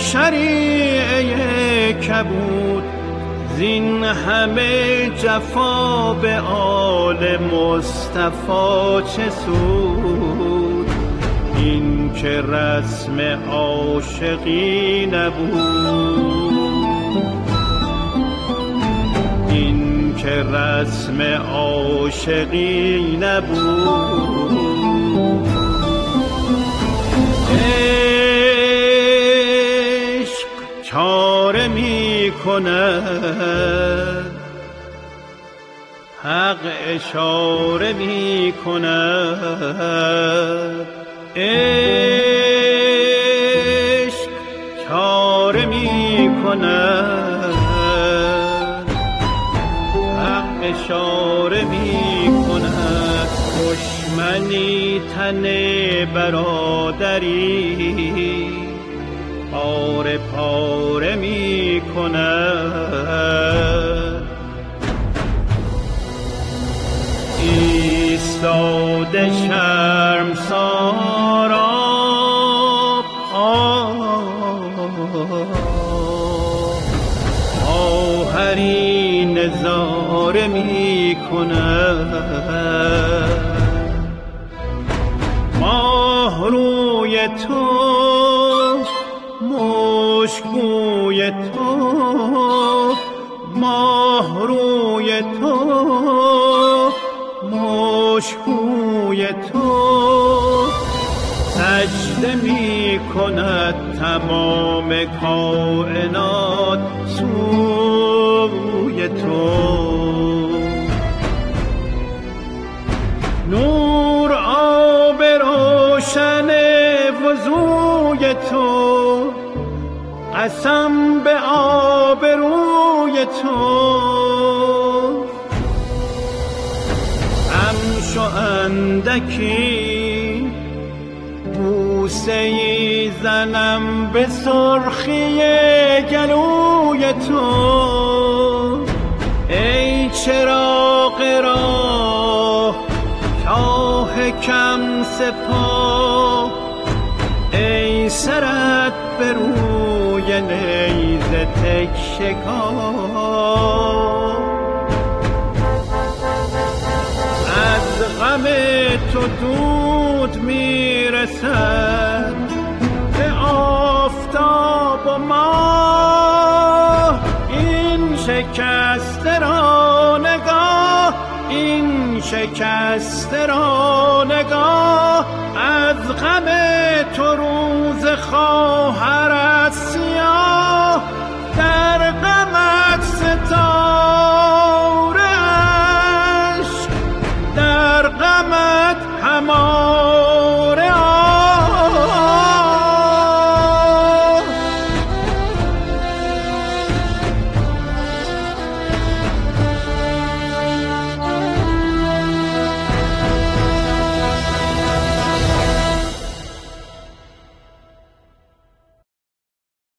شریعه کبود، زین همه جفا به آل مصطفی چه سود؟ این که رسم عاشقی نبود، این که رسم عاشقی نبود. عشق چاره می کند، حق اشاره می کند. عشق چاره می کند، حق اشاره می کند. دشمنی تن برادری پاره پاره می کند. ایستاده شرمسارا آهری نظاره می کند. ماه روی تو، مشکوی تو، ماه روی تو، مشکوی تو، سجده می کند تمام کائنات سوی تو. نور آب روشن وضوی تو، قسم به آبروی تو. همشو اندکی بوسه‌ای زنم به سرخی گلوی تو. ای چراغ راه شاه کم سپاه، ای سرت به روی نیزه تک شکار. از غم تو دود میرسد به آفتاب و ماه. این شکسته را نگاه، این شکسته را